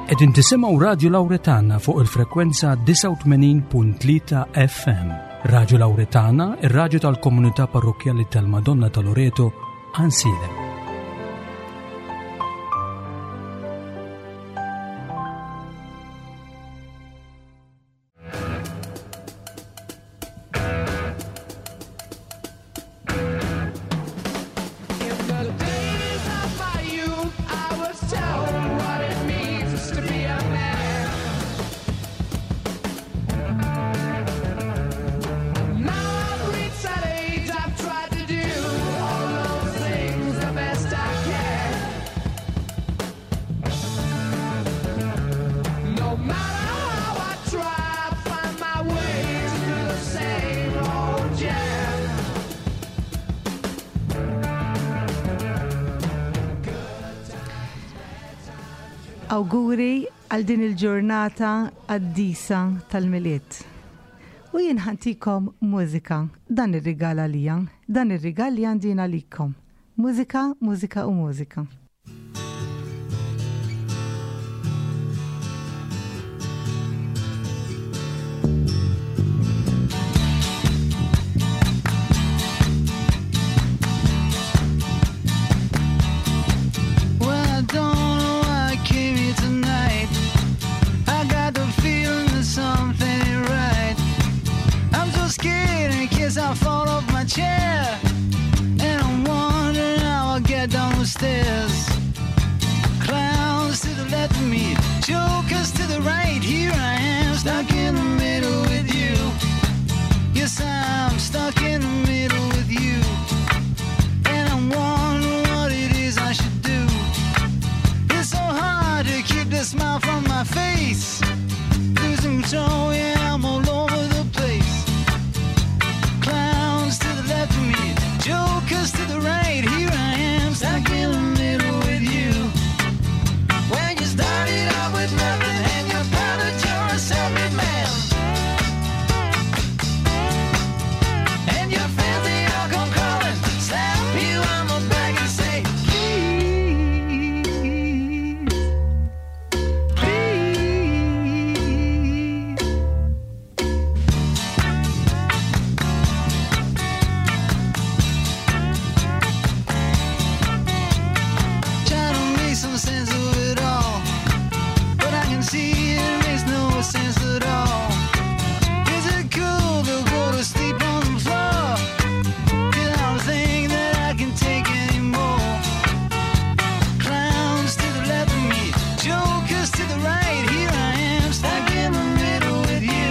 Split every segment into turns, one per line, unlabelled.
Qegħdin tisimgħu Radio Lawretana fuq il-frekwenza 89.3 FM. Radio Lawretana, ir-radju tal-Komunità Parrokjali tal-Madonna ta' Loreto, Ansilem.
Awguri għal din il-ġurnata għaddisa tal-miliet. U jien ħantikom mużika, dan ir-rigal għalija, dan ir-rigal li għandin għalikom. Mużika, mużika u mużika.
I fall off my chair and I'm wondering how I'll get down the stairs. Clowns to the left of me, jokers to the right. Here I am, stuck in the middle with you. Yes, I'm stuck in the middle with you. And I'm wondering what it is I should do. It's so hard to keep the smile from my face. Losing control, yeah, I'm all over the place. To the left of me, jokers to the right. Here I am, stuck in the middle with you. When you started out with nothing and you're proud that you're a self-made man, and your friends they all come calling, slap you on the back and say, please, please. Some sense of it all, but I can see it makes no sense at all. Is it cool to go to sleep on the floor? 'Cause I don't think that I can take anymore. Clowns to the left of me, jokers to the right. Here I am, stuck in the middle with you.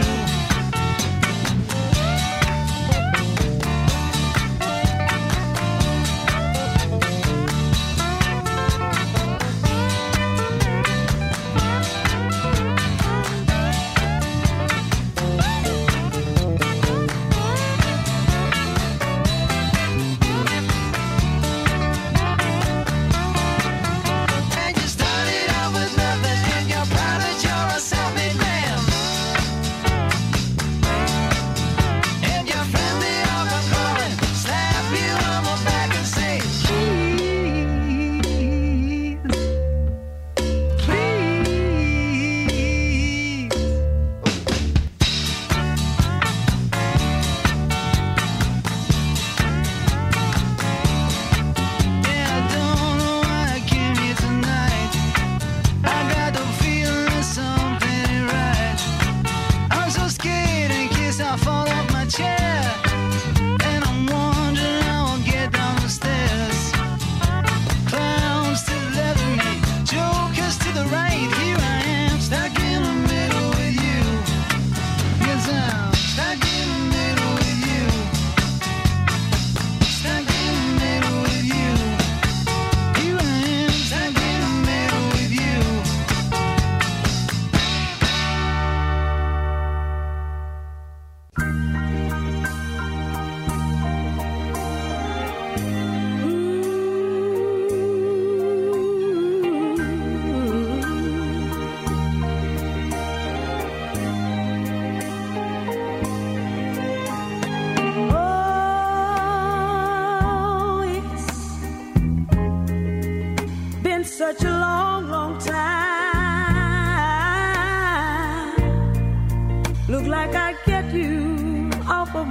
Such a long, long time.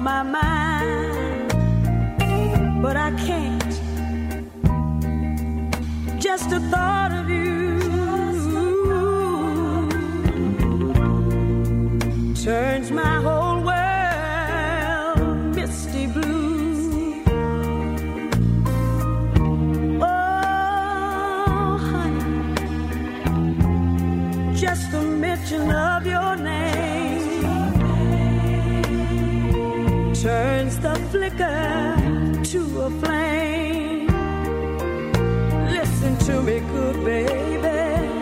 my mind, but I can't. Just the thought of you turns my whole world misty blue. Oh, honey, just the mention of your name turns the flicker to a flame. Listen to me, good baby.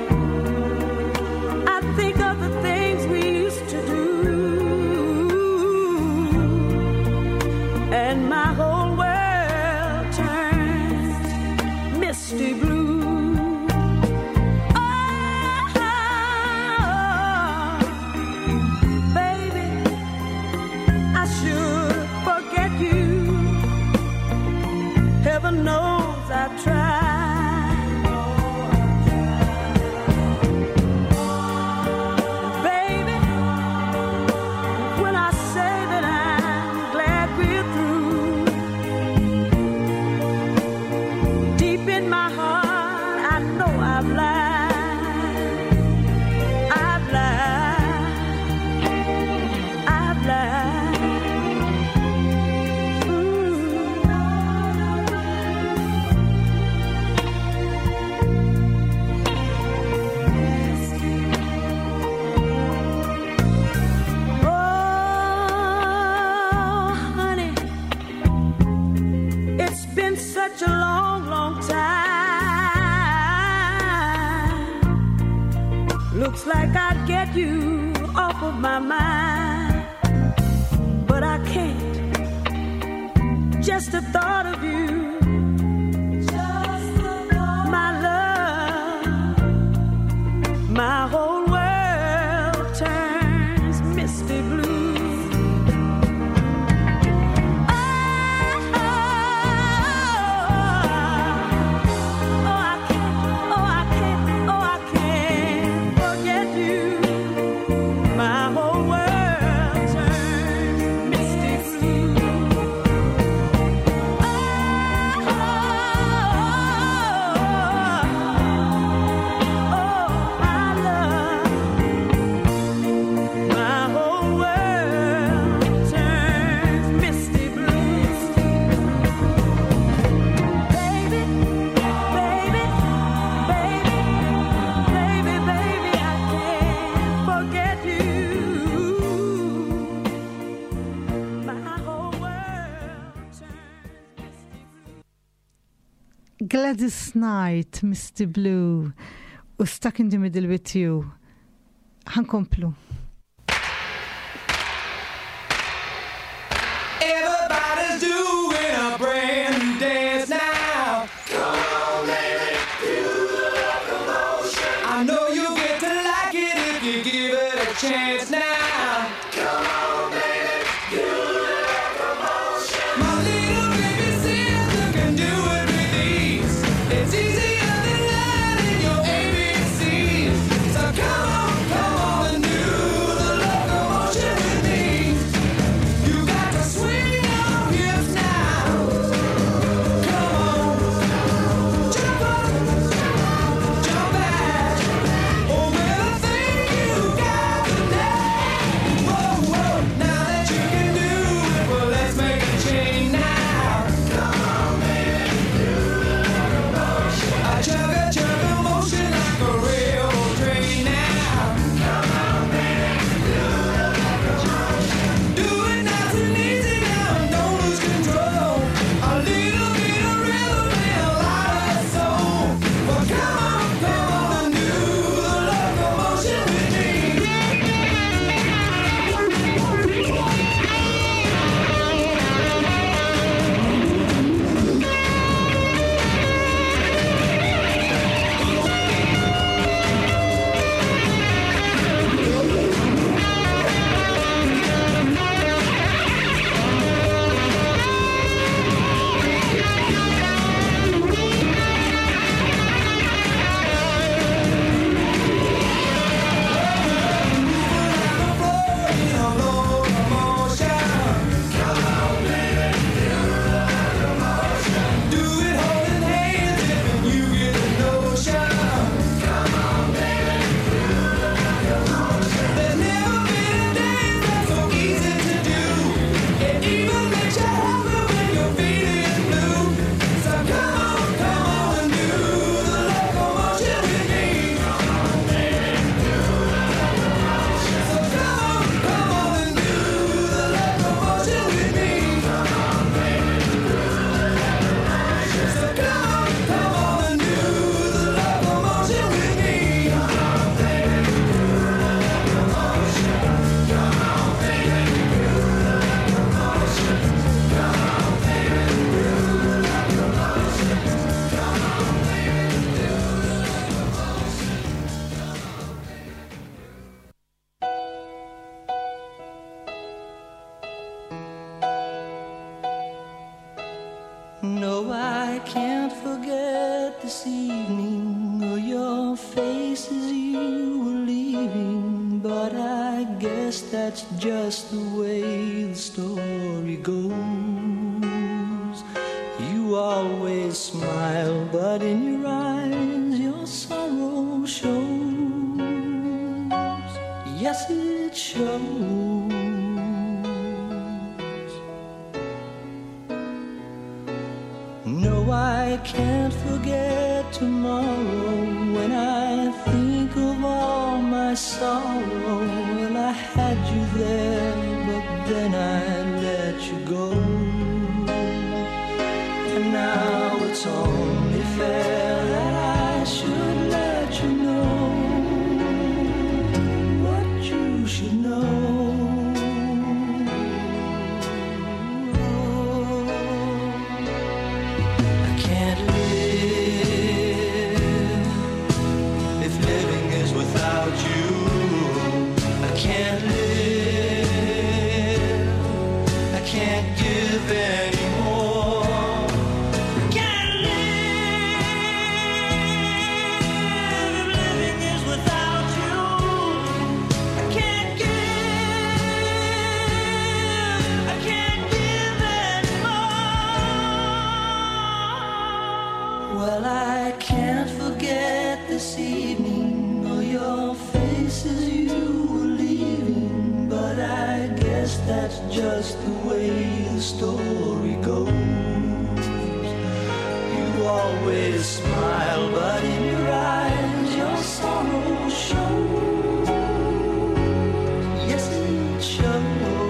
I think of the things we used to do, and my whole world turns misty blue. Oh, baby, I should forget you. Heaven knows I've tried. Looks like I'd get you off of my mind, but I can't. Just the thought of you, my love, my whole world turns misty blue.
Gladys Knight, Misty Blue, u Stuck in the Middle with You. Ħankomplu.
Everybody's doing a brand new dance now. Come on, baby, do the locomotion. I know you'll get to like it if you give it a chance now. Come on, baby, do the locomotion. My little baby sister can do it with ease. It's easier than learning your ABCs. So come on and do the locomotion with me. You got to swing your hips now. Come on, jump up, jump back. Oh, well, I think you got the dance.
can't forget this evening or your face as you were leaving, but I guess that's just the way the story goes. You always smile, but in your eyes your sorrow shows. Yes, it shows. No, I can't forget tomorrow when I think of all my sorrow. Well, I had you there, but then I let you go. And now it's only fair that I should let you know what you should know. That's just the way the story goes. You always smile, but in your eyes your sorrow shows. Yes, it shows.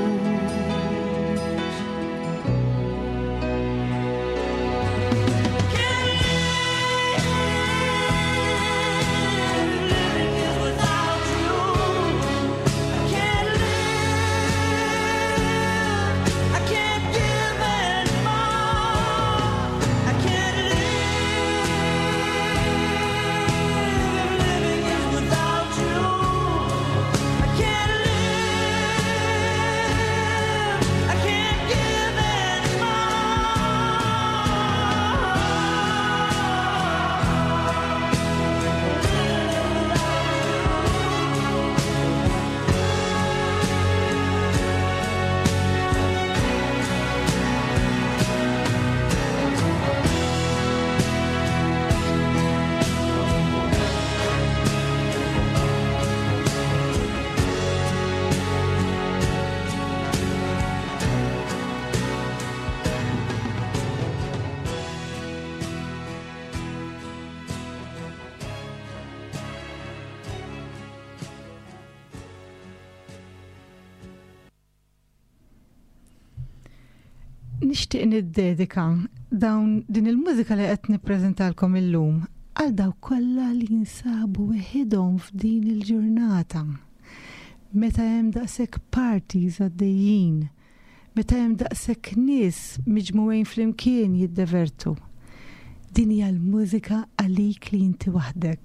Nixtieq niddedika din il-mużika li qed nippreżentalkom illum għal daw kollha li jinsabu weħidhom f'din il-ġurnata. Meta hemm daqshekk parties għaddejjin, meta hemm daqshekk nies miġmuwejn flimkien jiddevertu. Din hija l-mużika għalik li inti waħdek.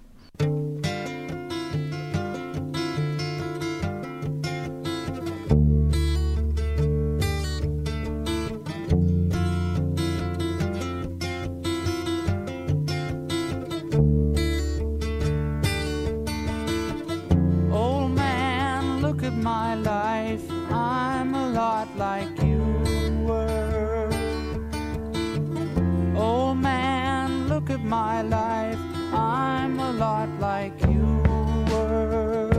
My life, I'm a lot like you were. Oh man, look at my life, I'm a lot like you were.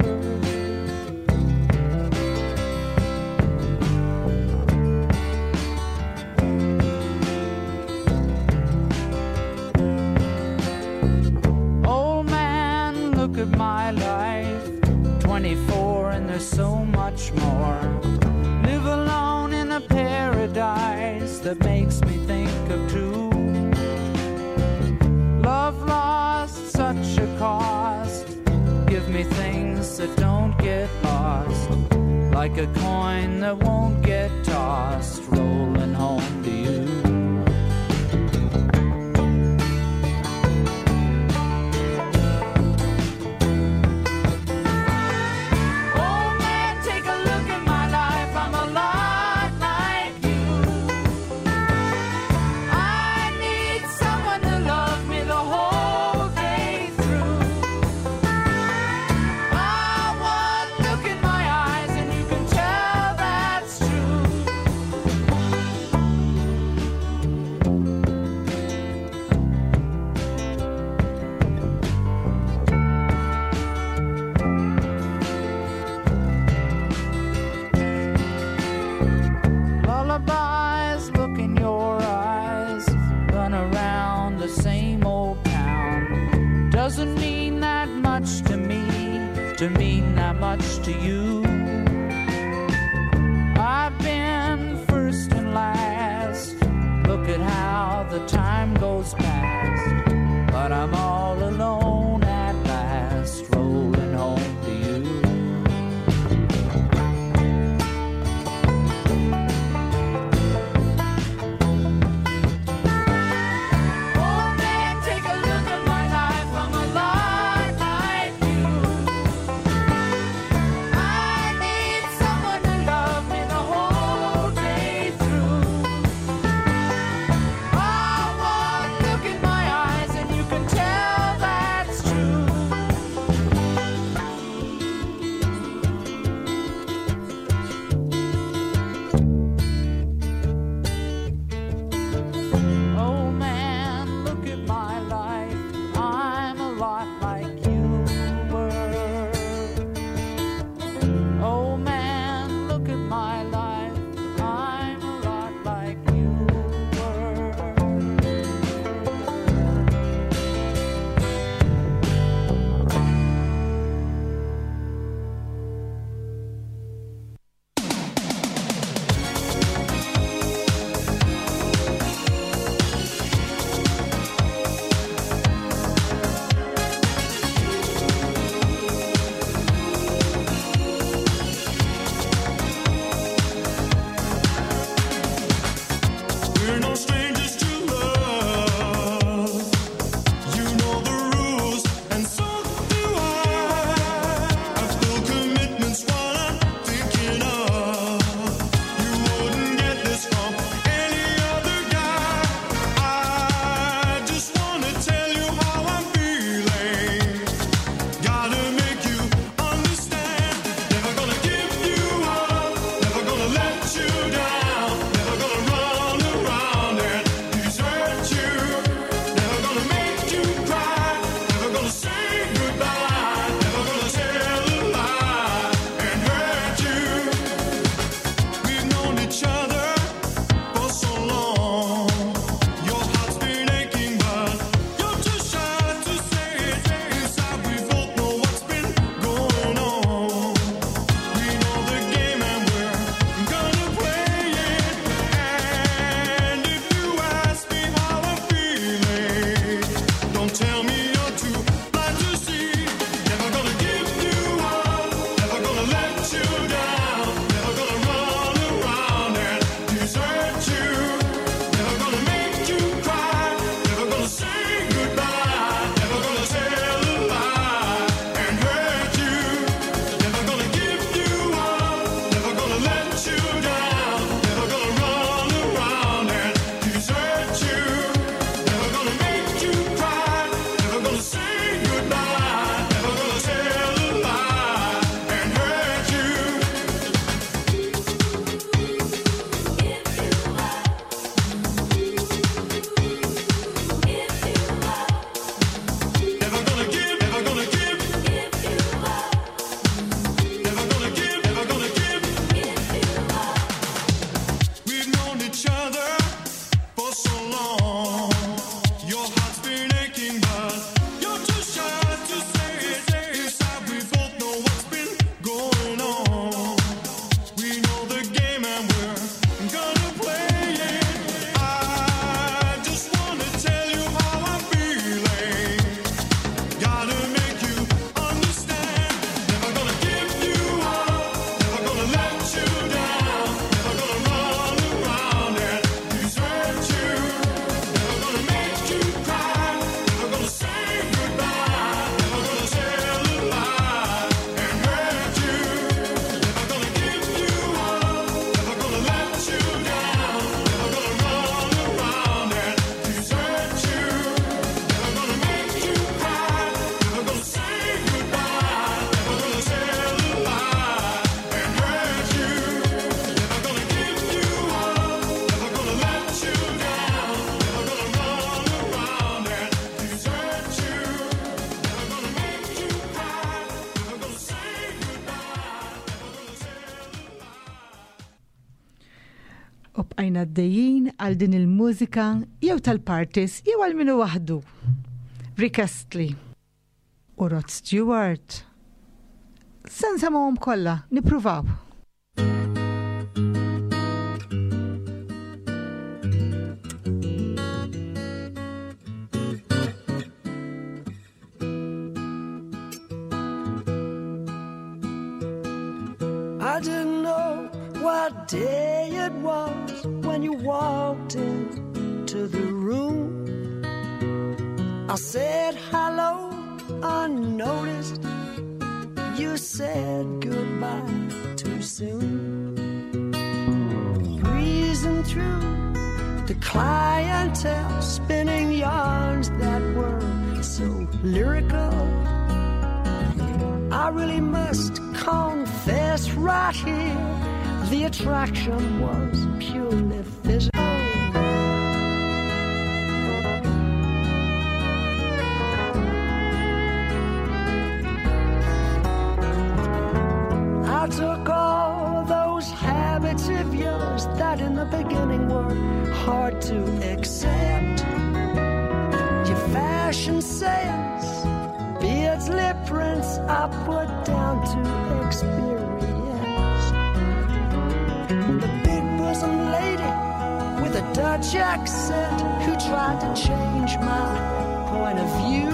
Oh man, look at my life, 24 and there's so much more. Live alone in a paradise that makes me think of two. Love lost, such a cost. Give me things that don't get lost, like a coin that won't get tossed, rolling home to you.
I need doesn't mean that much to me, to mean that much to you. I've been first and last, look at how the time goes past, but I'm all alone at last, rolling home to you.
bqajna għaddejjin għal din il-mużika jew tal-partis jew għal minu waħdu. Rick Astley. u Rod Stewart. Sensemawhom kollha, nippruvaw.
I didn't know what day it was when you walked into the room. I said hello unnoticed. You said goodbye too soon. Breezing through the clientele, spinning yarns that were so lyrical. I really must confess right here, the attraction was purely physical. I took all those habits of yours that in the beginning were hard to accept. Your fashion sense, beards, lip prints, I put down to experience. The big bosom lady with a Dutch accent who tried to change my point of view.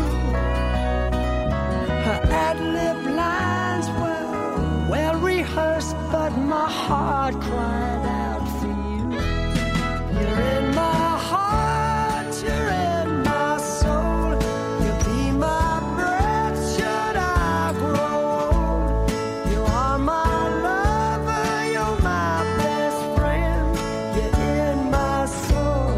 Her ad-lib lines were well rehearsed, but my heart cried out for you. You're in my heart, you're in my soul. You'll be my breath should I grow old. You are my lover, you're my best friend. You're in my soul.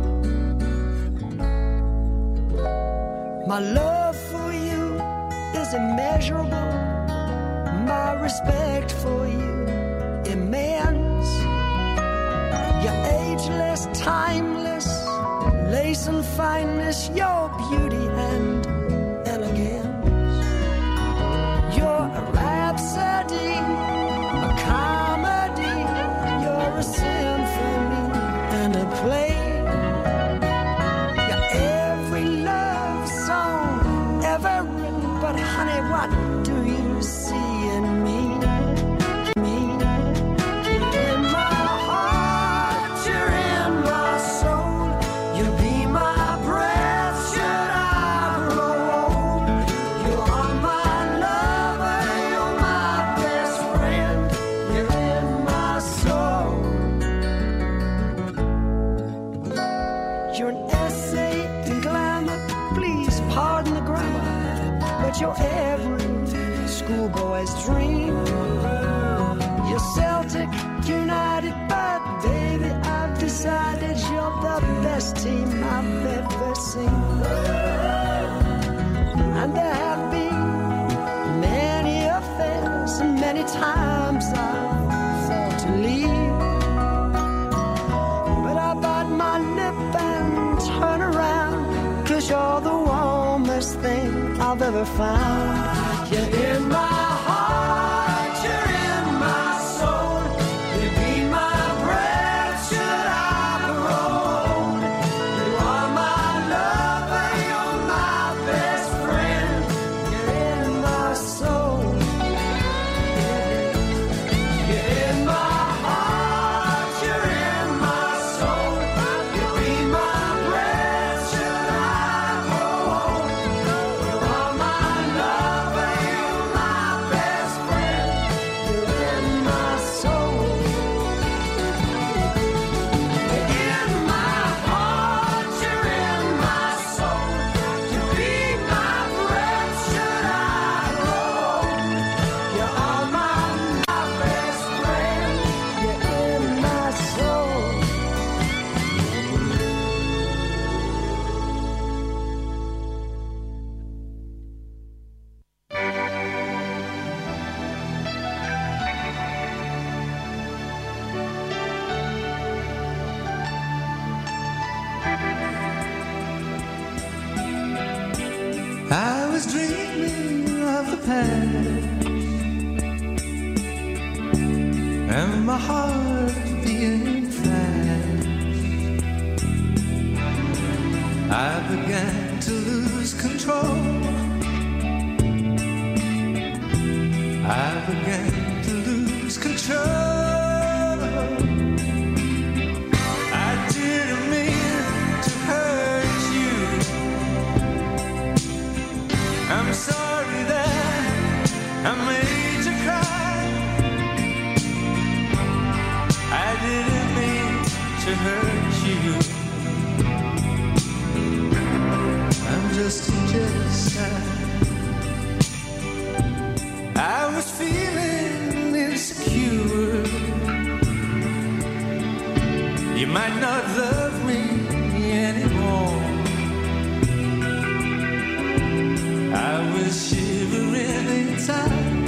My love for you is immeasurable. My respect for you immense. You're ageless, timeless, lace and fineness, your beauty and elegance. You're a rhapsody, a comedy, you're a symphony and a play. You're every love song ever written, but honey, what do you see? Your every schoolboy's dream. You're Celtic United, but baby, I've decided you're the best team I've ever seen. And there have been many affairs, and many times I've thought to leave, but I bite my lip and turn around, 'cause you're the warmest thing I've ever found. You're in my heart, you're in my soul. You be my breath should I grow old. You are my lover, you're my best friend. You're in my soul. You're in my heart, you're in my soul. You be my breath should I grow old. You are my lover, you're my best friend. You're in my soul. You're in my heart, you're in my soul. You be my breath should I grow old. You are my best friend. You're in my soul.
I was dreaming of the past and my heart beating fast. I began to lose control
I began to lose control. I didn't mean to hurt you. I'm sorry that I made you cry. I didn't mean to hurt you. I'm just a jealous guy. I was feeling insecure. You might not love me anymore. I was shivering inside.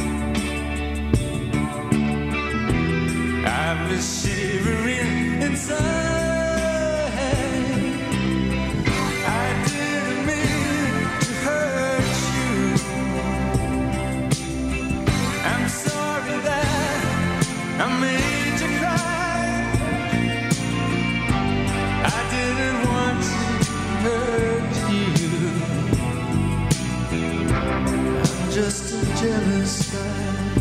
I was shivering inside. I didn't mean to hurt you. I'm sorry that I made you cry. I didn't want to hurt you. I'm just a jealous guy.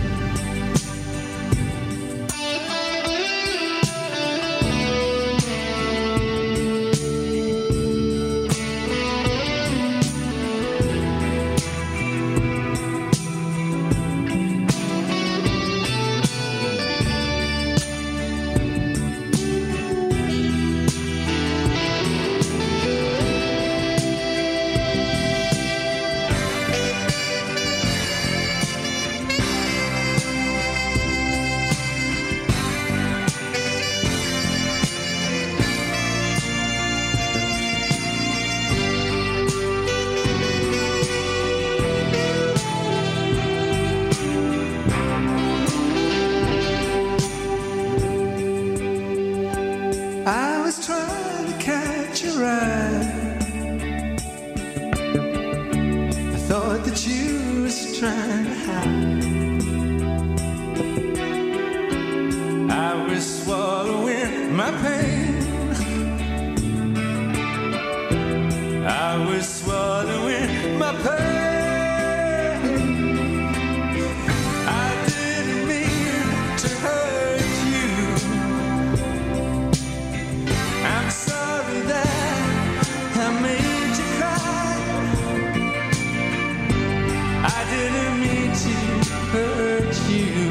I was trying to catch your eye. I thought that you was trying to hide. I was swallowing my pain. I was swallowing my pain. I didn't mean to hurt you. I'm sorry that I made you cry. I didn't mean to hurt you.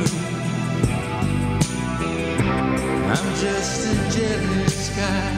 I'm just a jealous guy.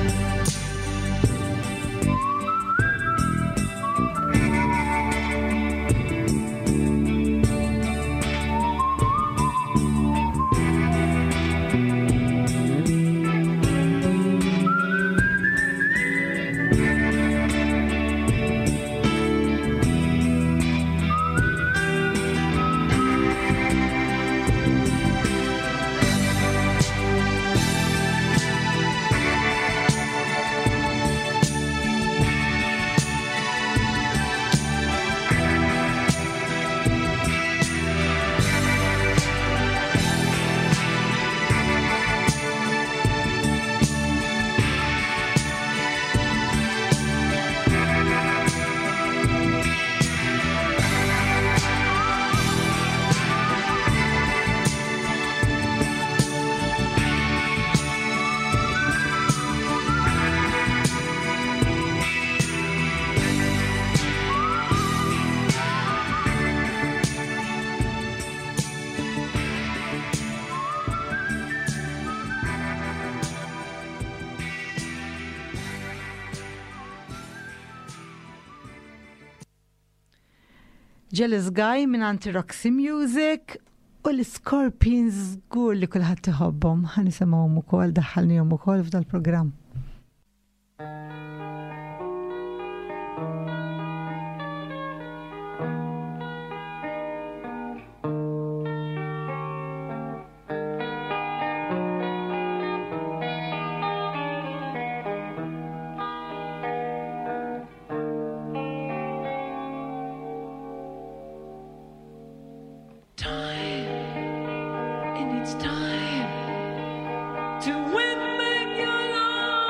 Jealous Guy minn Anti-Roxy Music u l-Scorpions żgur li kulħadd iħobbhom. Ħanisimgħuhom ukoll daħħalnihom ukoll f'dal-programm.
It's time to win back your love.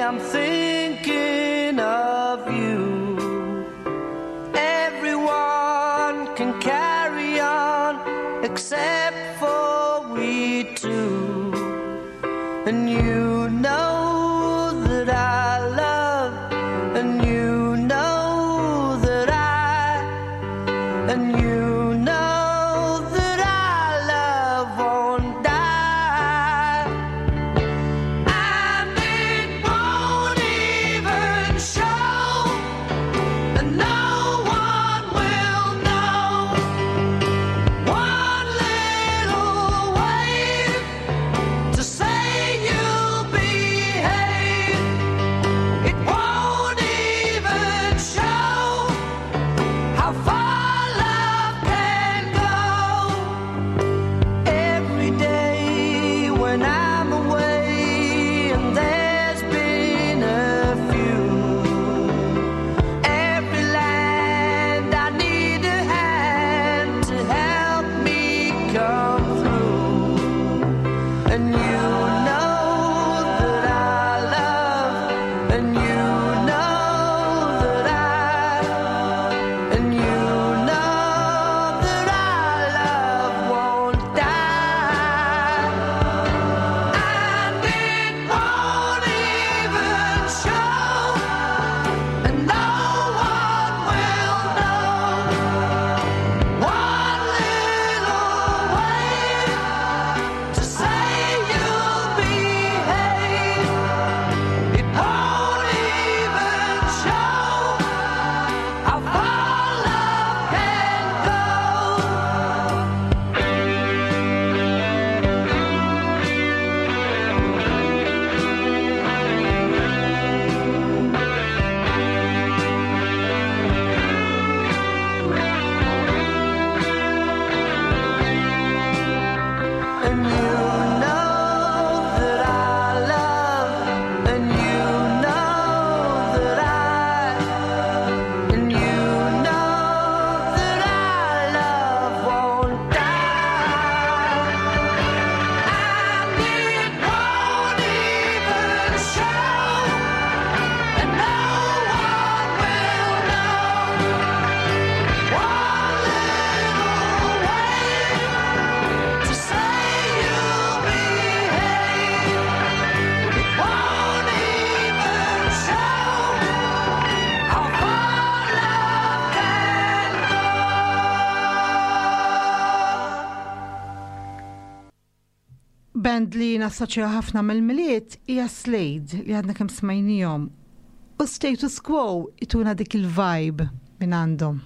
I'm thinking of you. Everyone can carry on except for we two. And you know that I love, and you know that and you know that our love won't die. And it won't even show, and no one will know. One little wave to say you'll behave. It won't even show how far love can go. Every day when I'm away, and there's been a few, every land I need a hand to help me come through. And you know that I love, and you know that and you know that our love won't die. And it won't even show, and no one will know. One little wave to say you'll behave. It won't even show how far love can go. And you know that I love, and you know that and you know that our love won't die. And it won't even show, and no one will know. One little wave to say you'll behave. It won't even show how far love can go.
Band li nassoċja ħafna mill-miliet hija Slade li għadna kemm smajnijhom. U Status Quo ituna dik il-vibe minn għandhom.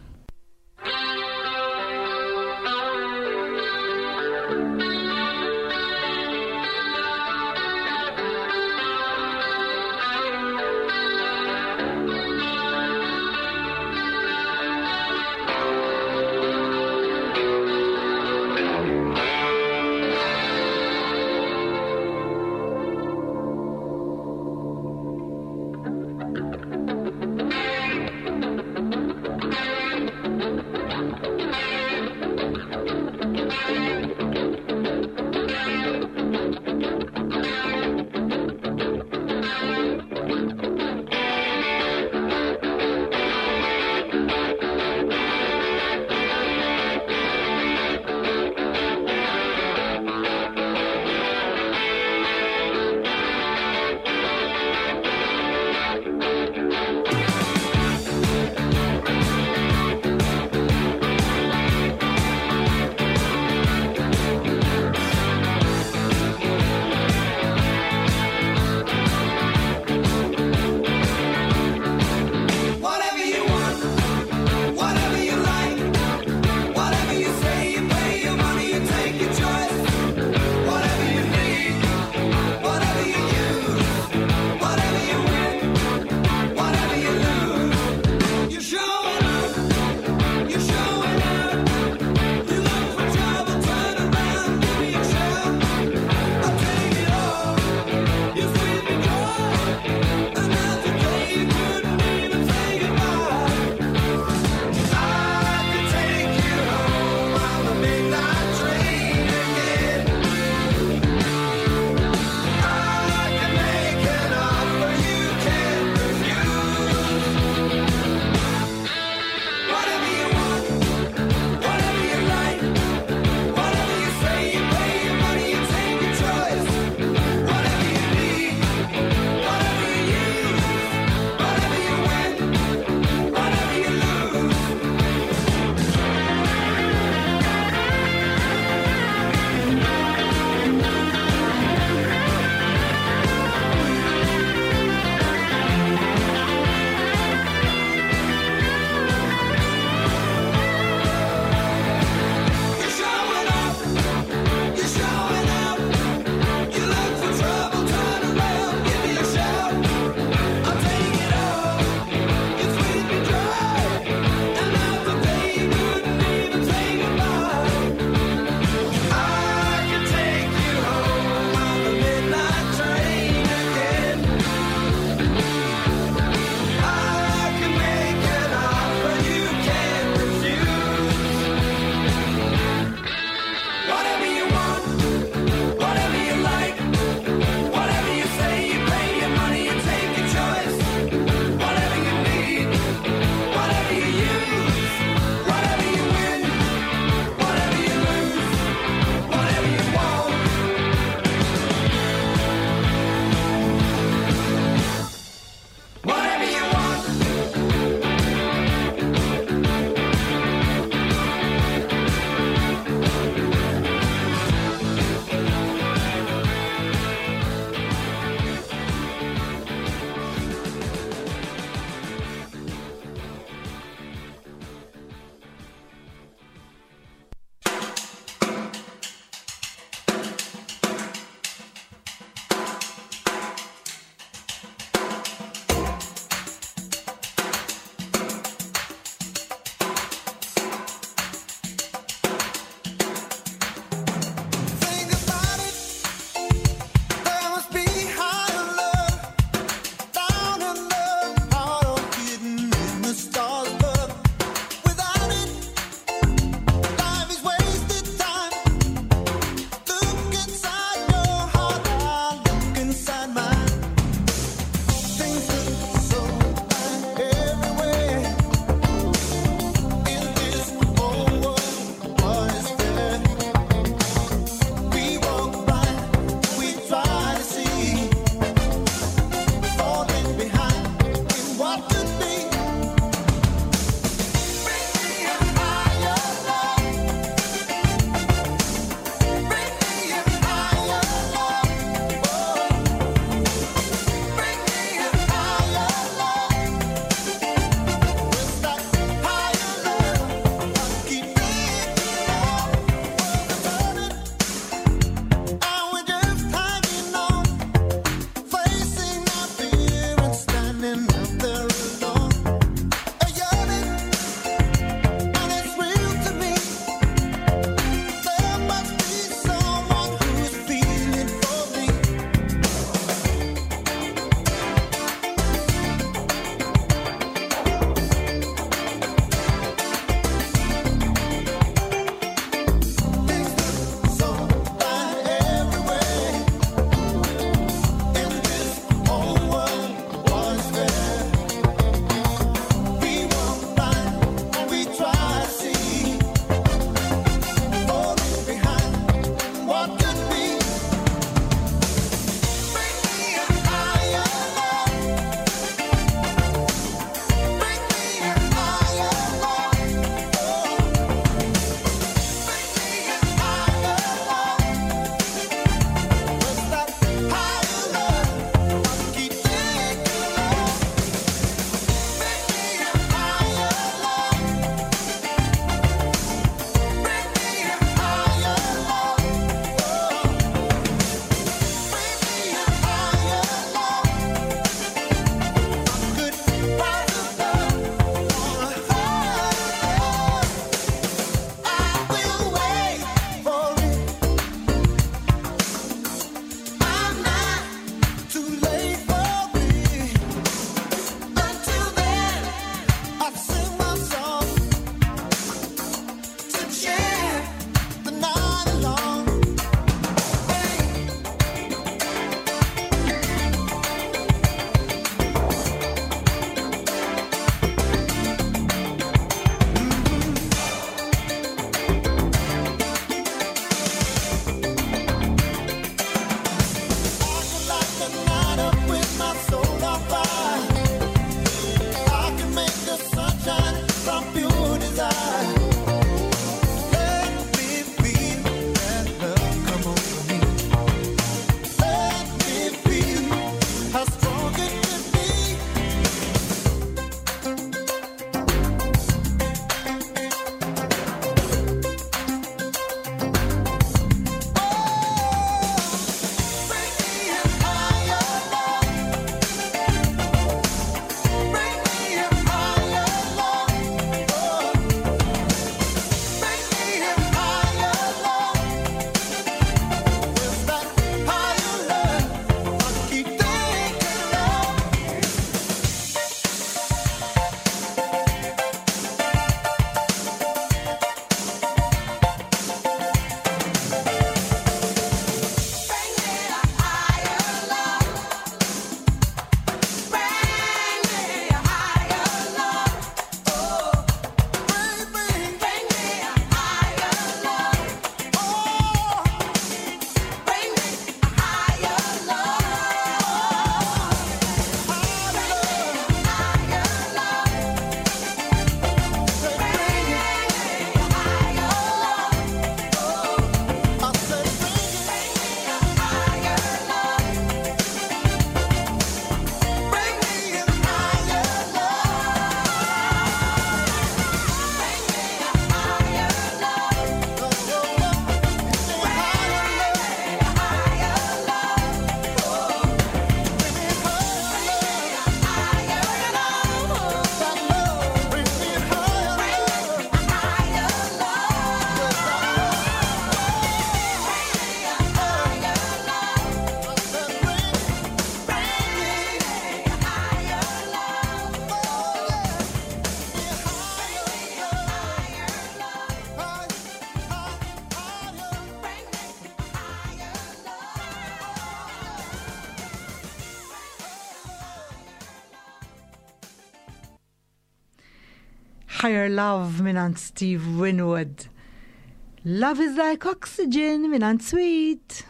Higher Love minant Steve Winwood. Love is like oxygen minant Sweet.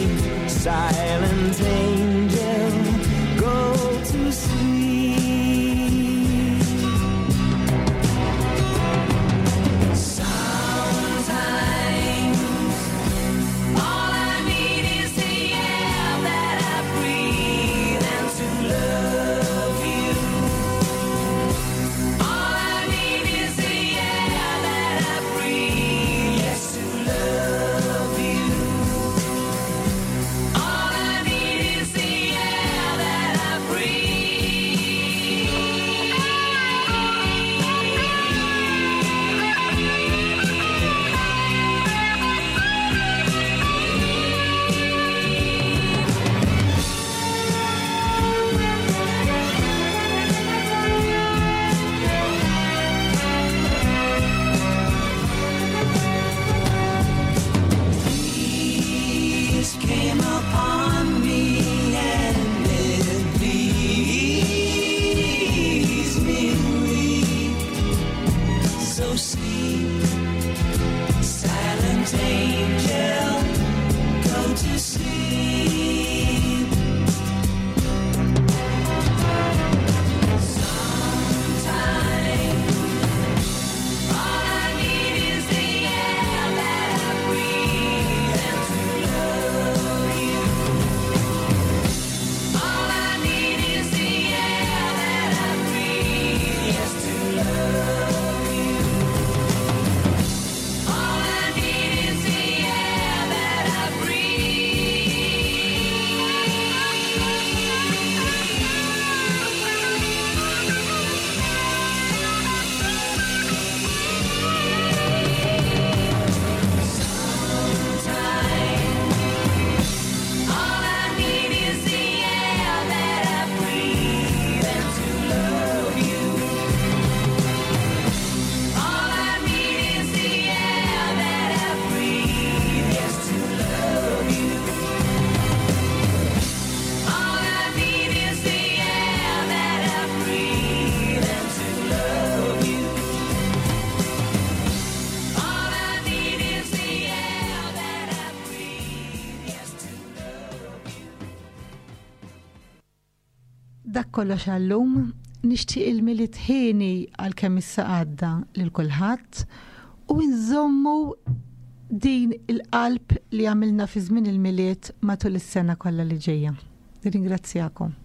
silent angel, go to sleep. Sometimes all I need is the air that I breathe and to love you. All I need is the air that I breathe, yes, to love you. All I need is the air that I Peace came upon me and it pleased me to weep. So sleep, silent angel, go to sleep. Sometimes all I need is the air that I breathe and to love you. All I need is the air that I breathe, yes, to love you. All I need is the air that I All I need is the air that I breathe and to love you. All I need is the air that I breathe, yes, to love you. All I need is the air that I breathe and to love you. All I need is the air that I breathe, yes, to love you.
Dak kollox għallum, nixtieq il-mili tħieni għal kemm issa għadda lil kulħadd u nżommu din il-qalb li għamilna fi żmien il-miliet matul is-sena kollha li ġejja. Nirringrazzjakom.